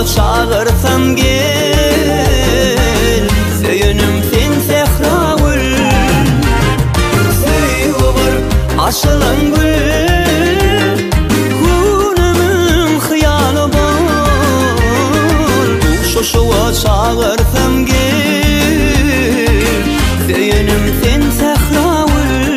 çağırsam gel, söyünüm sen sehragül, söýüber aşılan gül, günümün hıyalı bol, şoşuwa çağırsam gel, söyünüm sen sehragül.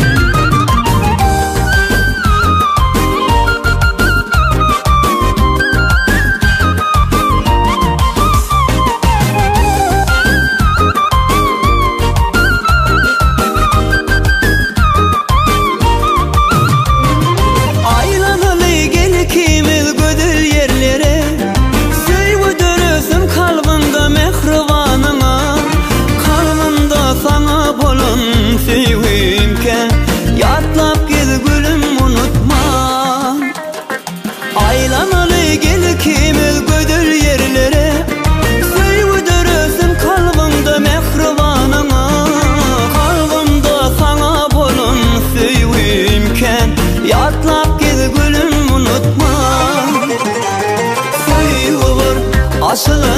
Yatlap gel gülüm unutma, aylanalı gel kimil gödür yerlere, söýüdür özüm kalbimde mehribanına, kalbimde sana bolun söýüýümken, yatlap gel gülüm unutma, söýüber aşılan